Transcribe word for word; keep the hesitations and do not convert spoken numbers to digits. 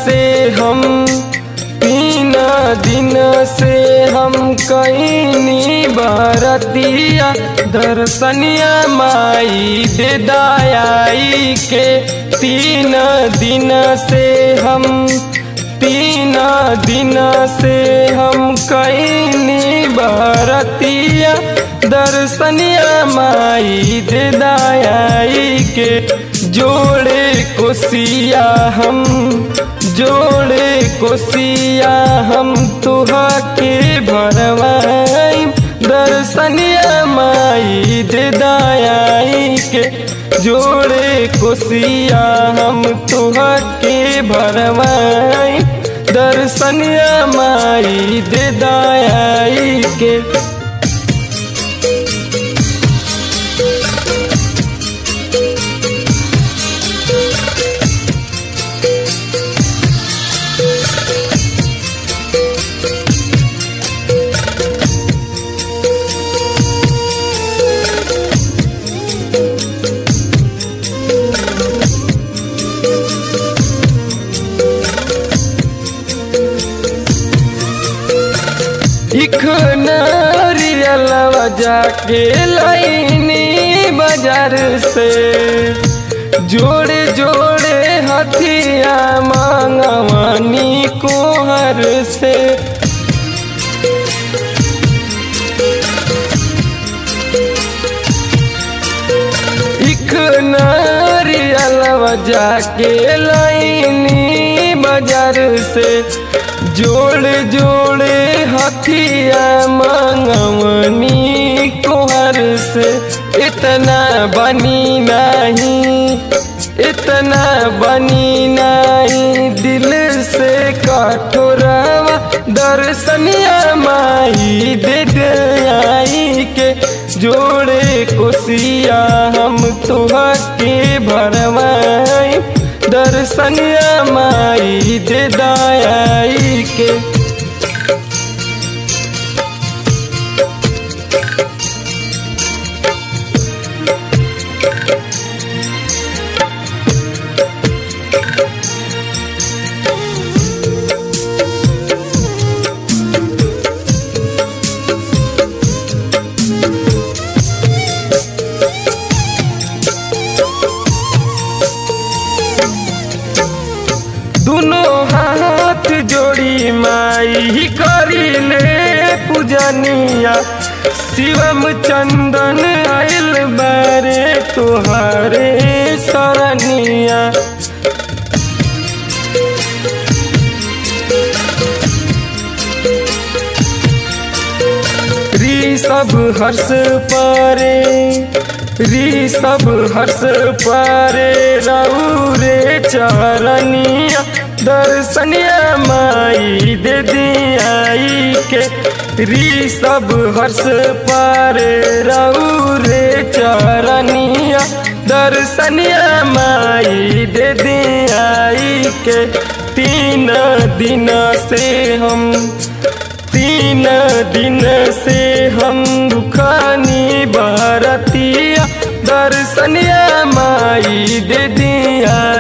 से हम तीन दिन से हम कईनी बरतिया दर्शनिया माई दे दयाई के। तीन दिन से हम तीन दिन से हम कईनी बरतिया दर्शनिया माई दे दयाई के। जोड़े कोसिया हम जोड़े कोसिया हम तुहा के भरवाई दर्शनिया माई दे दयाई के। जोड़े कोसिया हम तुहा के भरवाई दर्शनिया माई दे दयाई के। इख नारियलवा जाके लाइनी बाजार से जोड़े जोड़े हथिया मांगवानी कोहर से। इख नारियलवा जाके लाइनी बाजार से जोड़े जोड़े हथिया मांगवनी कोहर से। इतना बनी नहीं इतना बनी नहीं दिल से कठोरवा दर्शनिया माई दे दयाई के। जोड़े कोसिया हम तुहा के भरवाई दर्शनिया माई दे दयाई के। दोनों हाथ जोड़ी माई करी ले पूजनिया। शिवम चंदन आइल बारे तुहारे सरनिया। री सब हर्ष पारे री सब हर्ष पारे रहू रे चरनिया दर्शनिया माई दे दयाई के। री सब हर्ष पारे रहू रे चरनिया दर्शनिया माई दे दयाई के। तीन दिन से हम तीन दिन से हम दुखानी बरतिया दर्शनिया माई दे दयाई